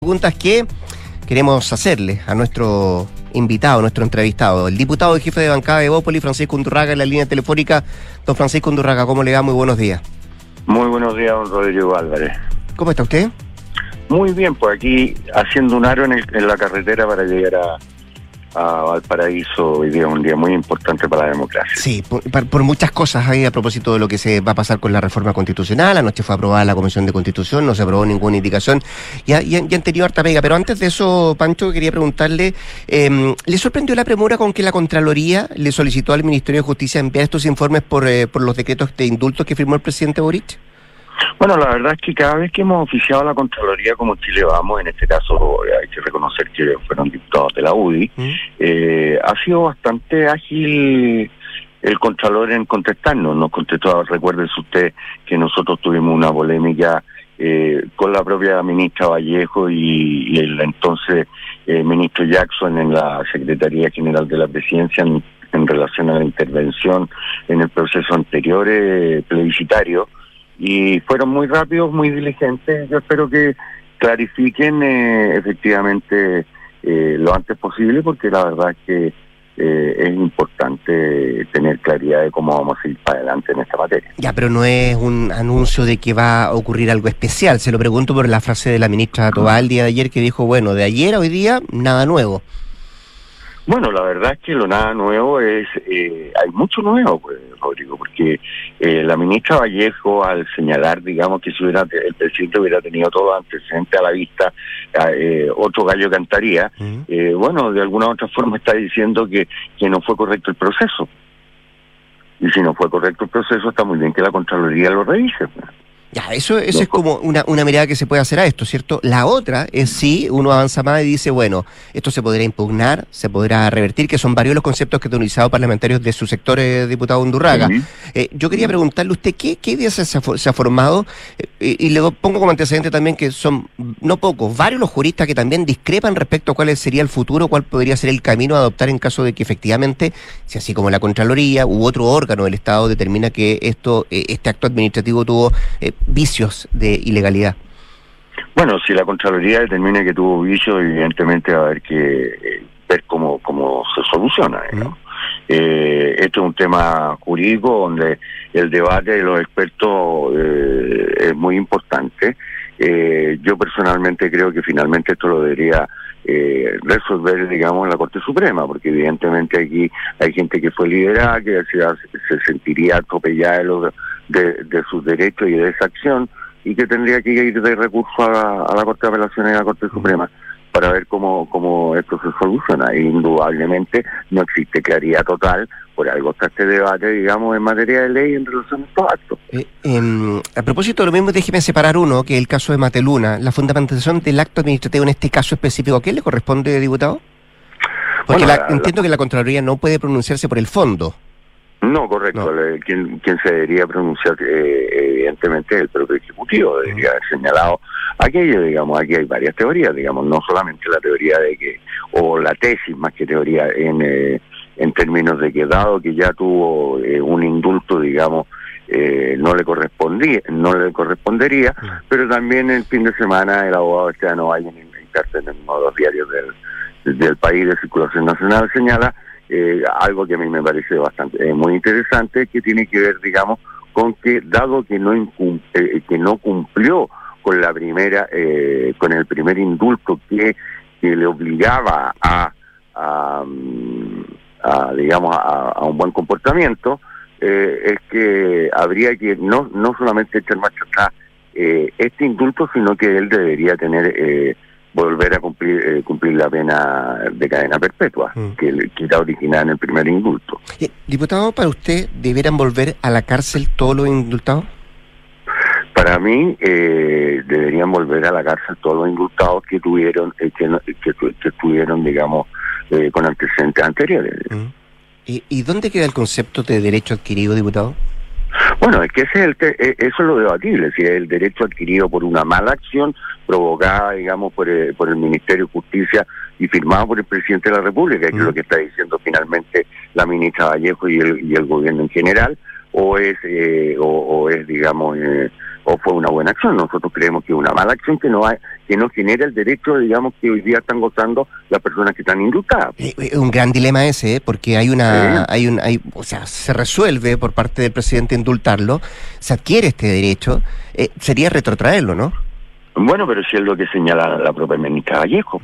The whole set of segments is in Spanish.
Preguntas que queremos hacerle a nuestro invitado, nuestro entrevistado, el diputado y jefe de bancada de Evópoli, Francisco Undurraga, en la línea telefónica. Don Francisco Undurraga, ¿cómo le va? Muy buenos días. Muy buenos días, don Rodrigo Álvarez. ¿Cómo está usted? Muy bien, pues aquí haciendo un aro en la carretera para llegar a Valparaíso. Hoy día es un día muy importante para la democracia. Sí, por muchas cosas ahí a propósito de lo que se va a pasar con la reforma constitucional. Anoche fue aprobada la Comisión de Constitución, no se aprobó ninguna indicación y han tenido harta pega. Pero antes de eso, Pancho, quería preguntarle, ¿le sorprendió la premura con que la Contraloría le solicitó al Ministerio de Justicia enviar estos informes por los decretos de indultos que firmó el presidente Boric? Bueno, la verdad es que cada vez que hemos oficiado la Contraloría como Chile Vamos, en este caso hay que reconocer que fueron diputados de la UDI, ha sido bastante ágil el Contralor en contestarnos. Nos contestó, recuérdese usted que nosotros tuvimos una polémica con la propia ministra Vallejo y el entonces ministro Jackson en la Secretaría General de la Presidencia en relación a la intervención en el proceso anterior plebiscitario. Y fueron muy rápidos, muy diligentes. Yo espero que clarifiquen efectivamente lo antes posible, porque la verdad es que es importante tener claridad de cómo vamos a ir para adelante en esta materia. Ya, pero no es un anuncio de que va a ocurrir algo especial. Se lo pregunto por la frase de la ministra Tobal el día de ayer, que dijo, bueno, de ayer a hoy día, nada nuevo. Bueno, la verdad es que lo nada nuevo es, hay mucho nuevo, pues, Rodrigo, porque la ministra Vallejo, al señalar, digamos, que si el presidente hubiera tenido todo antecedente a la vista, otro gallo cantaría, bueno, de alguna u otra forma está diciendo que no fue correcto el proceso. Y si no fue correcto el proceso, está muy bien que la Contraloría lo revise, pues. Ya, eso es como una mirada que se puede hacer a esto, ¿cierto? La otra es si uno avanza más y dice, bueno, esto se podrá impugnar, se podrá revertir, que son varios los conceptos que han utilizado parlamentarios de su sector, diputado Undurraga. Yo quería preguntarle a usted, ¿qué ideas se ha formado? Y le pongo como antecedente también que son, no pocos, varios los juristas que también discrepan respecto a cuál sería el futuro, cuál podría ser el camino a adoptar en caso de que efectivamente, si así como la Contraloría u otro órgano del Estado determina que este acto administrativo tuvo vicios de ilegalidad. Bueno, si la Contraloría determina que tuvo vicios, evidentemente va a haber que ver cómo se soluciona, ¿no? Esto es un tema jurídico donde el debate de los expertos es muy importante. Yo personalmente creo que finalmente esto lo debería resolver, digamos, la Corte Suprema, porque evidentemente aquí hay gente que fue liderada, que se sentiría atropellada de sus derechos y de esa acción, y que tendría que ir de recurso a la Corte de Apelaciones y a la Corte Suprema para ver cómo esto se soluciona. Indudablemente no existe claridad total, por algo está este debate, digamos, en materia de ley en relación a estos actos. A propósito de lo mismo, déjeme separar uno, que es el caso de Mateluna, la fundamentación del acto administrativo en este caso específico. ¿A quién le corresponde, diputado? Porque bueno, entiendo que la Contraloría no puede pronunciarse por el fondo. No, correcto. No. Quien se debería pronunciar, evidentemente, es el propio Ejecutivo. Debería haber señalado aquello, digamos. Aquí hay varias teorías, digamos, no solamente la teoría de que, o la tesis más que teoría, en términos de que dado que ya tuvo un indulto, digamos, no le correspondería, pero también el fin de semana el abogado Esteban Ovalle en cárcel en uno de los diarios del país de circulación nacional señala algo que a mí me parece bastante muy interesante, que tiene que ver, digamos, con que dado que no cumplió con la primera con el primer indulto que le obligaba digamos a un buen comportamiento, es que habría que no solamente echar marcha atrás este indulto, sino que él debería tener volver a cumplir la pena de cadena perpetua, que era originada en el primer indulto. Diputado, ¿para usted debieran volver a la cárcel todos los indultados? Para mí deberían volver a la cárcel todos los indultados que tuvieron que estuvieron, digamos, con antecedentes anteriores. ¿Y dónde queda el concepto de derecho adquirido, diputado? Bueno, es que eso es lo debatible, si es el derecho adquirido por una mala acción provocada, digamos, por el Ministerio de Justicia y firmado por el Presidente de la República, que es lo que está diciendo finalmente la ministra Vallejo y el gobierno en general, o es digamos, o fue una buena acción. Nosotros creemos que es una mala acción que no genera el derecho, digamos, que hoy día están gozando las personas que están indultadas. Es un gran dilema ese, porque o sea, se resuelve por parte del presidente indultarlo, se adquiere este derecho, sería retrotraerlo, ¿no? Bueno, pero si es lo que señala la propia ministra Vallejo.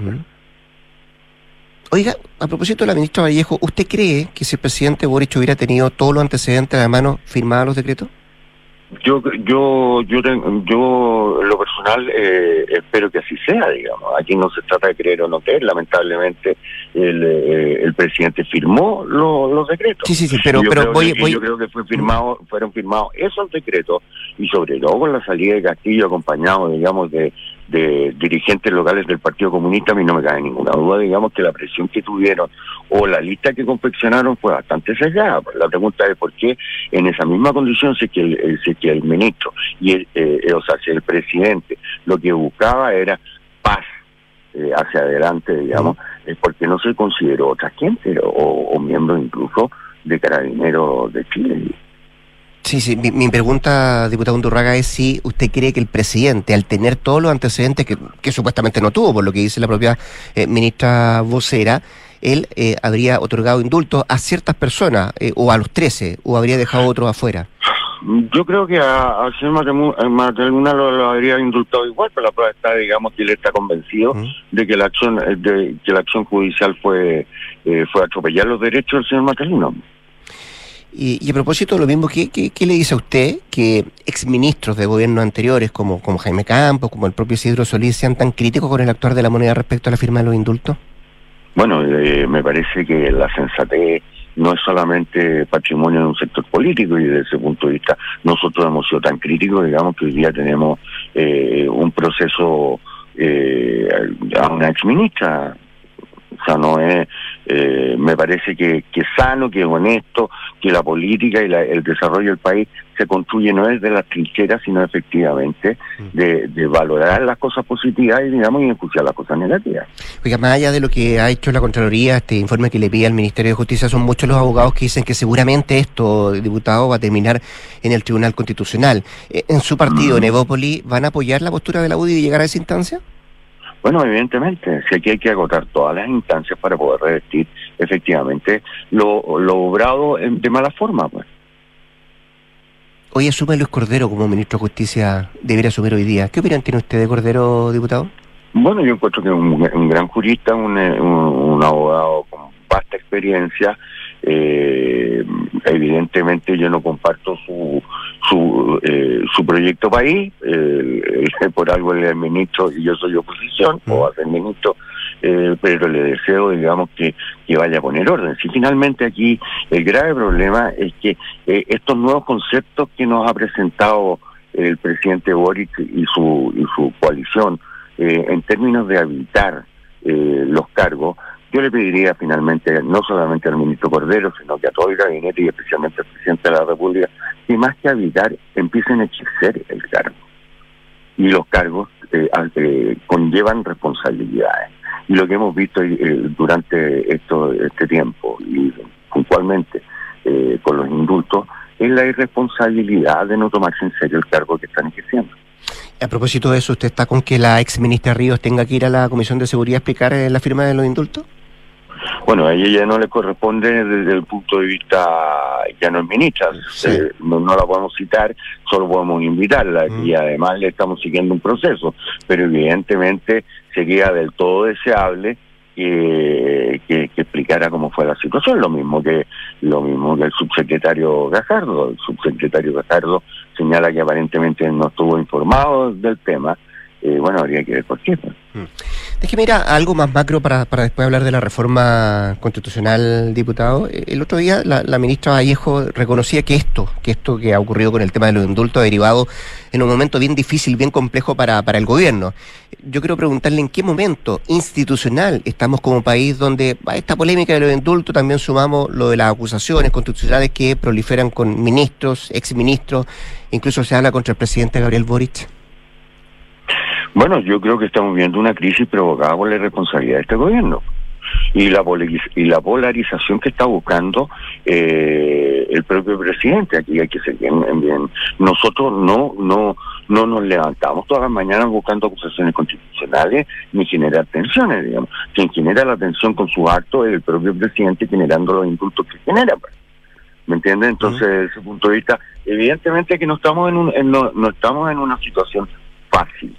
Oiga, a propósito de la ministra Vallejo, ¿usted cree que si el presidente Boric hubiera tenido todos los antecedentes a la mano, firmaba los decretos? Yo en lo personal espero que así sea, digamos. Aquí no se trata de creer o no creer. Lamentablemente el presidente firmó los decretos. Sí, pero yo creo que fueron firmados esos decretos, y sobre todo con la salida de Castillo acompañado, digamos, de dirigentes locales del Partido Comunista. A mí no me cabe ninguna duda, digamos, que la presión que tuvieron o la lista que confeccionaron fue bastante sesgada. La pregunta es por qué en esa misma condición si que el ministro si el presidente lo que buscaba era paz hacia adelante, digamos, porque no se consideró otra gente o miembro incluso de Carabineros de Chile. Sí, mi pregunta, diputado Undurraga, es si usted cree que el presidente, al tener todos los antecedentes que supuestamente no tuvo, por lo que dice la propia ministra vocera, él habría otorgado indultos a ciertas personas, o a los 13, o habría dejado otros afuera. Yo creo que a señor Mataluna lo habría indultado igual, pero la prueba está, digamos, que él está convencido de que la acción judicial fue atropellar los derechos del señor Mataluna. Y a propósito de lo mismo, ¿qué le dice a usted que exministros de gobiernos anteriores, como Jaime Campos, como el propio Isidro Solís, sean tan críticos con el actuar de la moneda respecto a la firma de los indultos? Bueno, me parece que la sensatez no es solamente patrimonio de un sector político, y desde ese punto de vista nosotros hemos sido tan críticos, digamos, que hoy día tenemos un proceso a una exministra. O sea, no es, me parece que es sano, que es honesto, que la política y el desarrollo del país se construye no es de las trincheras, sino efectivamente de valorar las cosas positivas y, digamos, y enjuiciar las cosas negativas. Oiga, más allá de lo que ha hecho la Contraloría, este informe que le pide al Ministerio de Justicia, son muchos los abogados que dicen que seguramente esto, diputado, va a terminar en el Tribunal Constitucional. ¿En su partido, en Evópoli, van a apoyar la postura de la UDI y llegar a esa instancia? Bueno, evidentemente, sí, aquí hay que agotar todas las instancias para poder revertir efectivamente lo obrado de mala forma, pues. Hoy asume Luis Cordero como ministro de Justicia, debería asumir hoy día. ¿Qué opinión tiene usted de Cordero, diputado? Bueno, yo encuentro que es un gran jurista, un abogado con vasta experiencia. Evidentemente yo no comparto su proyecto país, por algo él es ministro y yo soy oposición, o va a ser ministro, pero le deseo, digamos, que vaya a poner orden. Si finalmente aquí el grave problema es que estos nuevos conceptos que nos ha presentado el presidente Boric y su coalición, en términos de habilitar los cargos, yo le pediría finalmente, no solamente al ministro Cordero, sino que a todo el gabinete y especialmente al presidente de la República, que más que habilitar, empiecen a ejercer el cargo. Y los cargos conllevan responsabilidades. Y lo que hemos visto durante este tiempo, y puntualmente con los indultos, es la irresponsabilidad de no tomarse en serio el cargo que están ejerciendo. A propósito de eso, ¿usted está con que la ex ministra Ríos tenga que ir a la Comisión de Seguridad a explicar la firma de los indultos? Bueno, a ella ya no le corresponde desde el punto de vista, ya no es ministra, sí. No la podemos citar, solo podemos invitarla, y además le estamos siguiendo un proceso, pero evidentemente sería del todo deseable que explicara cómo fue la situación, lo mismo que el subsecretario Gajardo. El subsecretario Gajardo señala que aparentemente no estuvo informado del tema. Bueno, habría que ver por qué. Déjeme ir a algo más macro para después hablar de la reforma constitucional, diputado. El otro día la ministra Vallejo reconocía que esto que ha ocurrido con el tema de los indultos ha derivado en un momento bien difícil, bien complejo para el gobierno. Yo quiero preguntarle en qué momento institucional estamos como país donde a esta polémica de los indultos también sumamos lo de las acusaciones constitucionales que proliferan con ministros, exministros, incluso se habla contra el presidente Gabriel Boric. Bueno, yo creo que estamos viendo una crisis provocada por la irresponsabilidad de este gobierno y la polarización que está buscando el propio presidente. Aquí hay que ser bien. Nosotros no nos levantamos todas las mañanas buscando acusaciones constitucionales ni generar tensiones, digamos. Quien genera la tensión con sus actos es el propio presidente, generando los indultos que genera, ¿me entiendes? Entonces, desde ese punto de vista, evidentemente que no estamos no estamos en una situación fácil.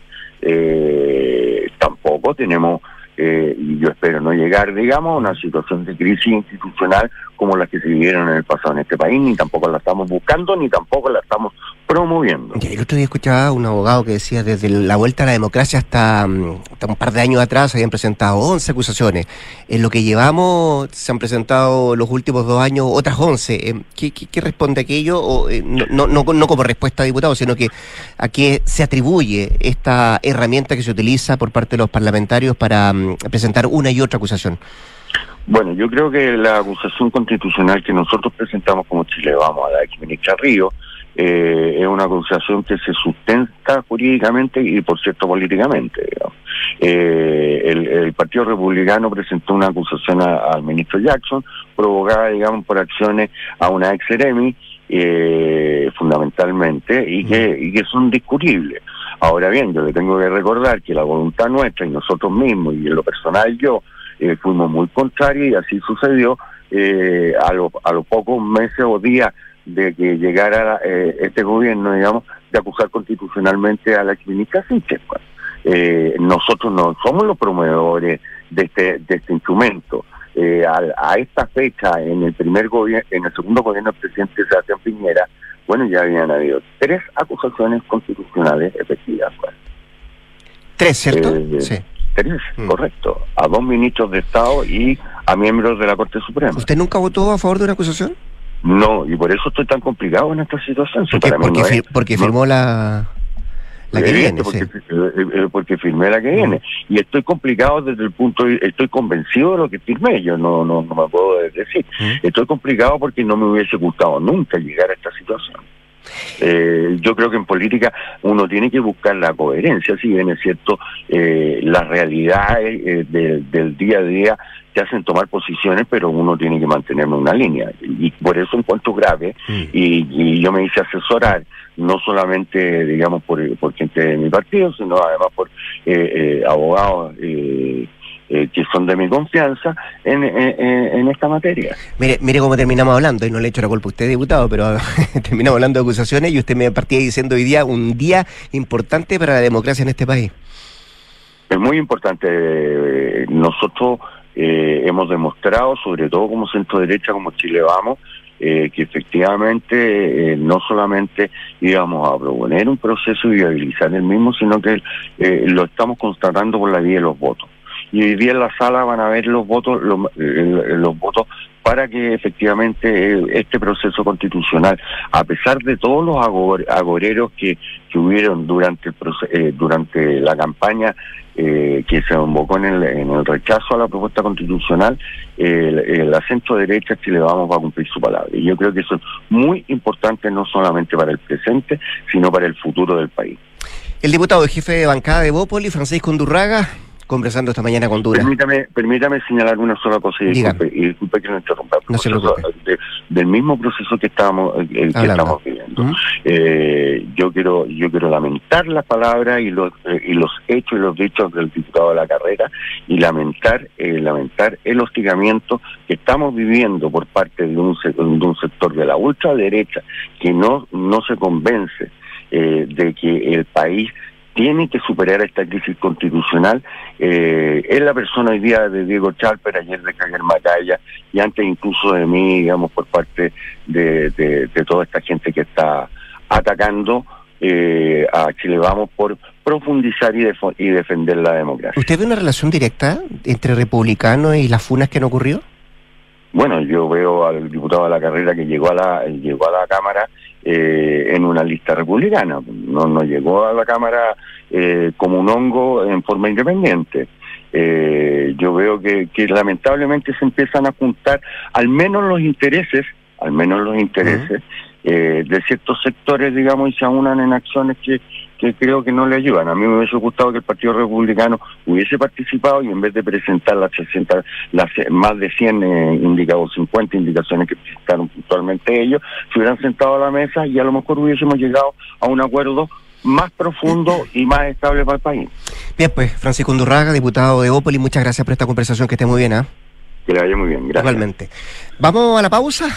Tampoco tenemos, y yo espero no llegar, digamos, a una situación de crisis institucional como las que se vivieron en el pasado en este país, ni tampoco la estamos buscando, ni tampoco la estamos promoviendo. El otro día escuchaba a un abogado que decía desde la vuelta a la democracia hasta un par de años atrás habían presentado 11 acusaciones. En lo que llevamos se han presentado los últimos 2 años otras 11. ¿Qué responde aquello? O, no como respuesta a diputado, sino que a qué se atribuye esta herramienta que se utiliza por parte de los parlamentarios para presentar una y otra acusación. Bueno, yo creo que la acusación constitucional que nosotros presentamos como Chile Vamos a la exministra Ríos es una acusación que se sustenta jurídicamente y, por cierto, políticamente, digamos. El Partido Republicano presentó una acusación al ministro Jackson, provocada, digamos, por acciones a una ex seremi, fundamentalmente, y que son discutibles. Ahora bien, yo le tengo que recordar que la voluntad nuestra y nosotros mismos, y en lo personal yo, fuimos muy contrarios, y así sucedió a los pocos meses o días de que llegara este gobierno, digamos, de acusar constitucionalmente a la exministra Sichel. Nosotros no somos los promovedores de este instrumento. A esta fecha, en el segundo gobierno del presidente Sebastián Piñera, bueno, ya habían habido 3 acusaciones constitucionales efectivas. 3, ¿cierto? Sí. 3, correcto. A 2 ministros de Estado y a miembros de la Corte Suprema. ¿Usted nunca votó a favor de una acusación? No, y por eso estoy tan complicado en esta situación. Porque firmó la que viene, porque firmé la que viene. Y estoy complicado desde el punto de estoy convencido de lo que firmé, yo no me puedo decir. Estoy complicado porque no me hubiese gustado nunca llegar a esta situación. Yo creo que en política uno tiene que buscar la coherencia, si bien es cierto, las realidades del día a día te hacen tomar posiciones, pero uno tiene que mantener una línea, y por eso encuentro grave, y yo me hice asesorar, no solamente, digamos, por gente de mi partido, sino además por abogados que son de mi confianza en esta materia. Mire cómo terminamos hablando, y no le echo la culpa a usted, diputado, pero terminamos hablando de acusaciones, y usted me partía diciendo hoy día un día importante para la democracia en este país. Es muy importante. Nosotros hemos demostrado, sobre todo como centro derecha, como Chile Vamos, que efectivamente no solamente íbamos a proponer un proceso y viabilizar el mismo, sino que lo estamos constatando por la vía de los votos. Y hoy día en la sala van a ver los votos para que efectivamente este proceso constitucional, a pesar de todos los agoreros que hubieron durante la campaña que se invocó en el rechazo a la propuesta constitucional, la centro derecha Chile Vamos va a cumplir su palabra. Y yo creo que eso es muy importante, no solamente para el presente, sino para el futuro del país. El diputado y jefe de bancada de Bópoli, Francisco Undurraga, conversando esta mañana con Dura. Permítame señalar una sola cosa, y disculpe que lo interrumpa. No se preocupe. Del mismo proceso que estamos viviendo. Yo quiero lamentar las palabras y los hechos y los dichos del diputado de la carrera, y lamentar el hostigamiento que estamos viviendo por parte de un sector de la ultraderecha que no se convence de que el país tiene que superar esta crisis constitucional. Es la persona hoy día de Diego Chalper, ayer de Javier Macaya, y antes incluso de mí, digamos, por parte de toda esta gente que está atacando a Chile Vamos por profundizar y defender la democracia. ¿Usted ve una relación directa entre republicanos y las funas que han ocurrido? Bueno, yo veo al diputado de la carrera que llegó a la Cámara en una lista republicana, no llegó a la Cámara como un hongo en forma independiente. Yo veo que lamentablemente se empiezan a juntar al menos los intereses de ciertos sectores, digamos, y se aunan en acciones que creo que no le ayudan. A mí me hubiese gustado que el Partido Republicano hubiese participado y en vez de presentar más de 100 indicados, 50 indicaciones que presentaron puntualmente ellos, se hubieran sentado a la mesa y a lo mejor hubiésemos llegado a un acuerdo más profundo y más estable para el país. Bien, pues, Francisco Undurraga, diputado de Evópolis, muchas gracias por esta conversación, que esté muy bien, ¿ah? Que le vaya muy bien, gracias. Igualmente. Vamos a la pausa.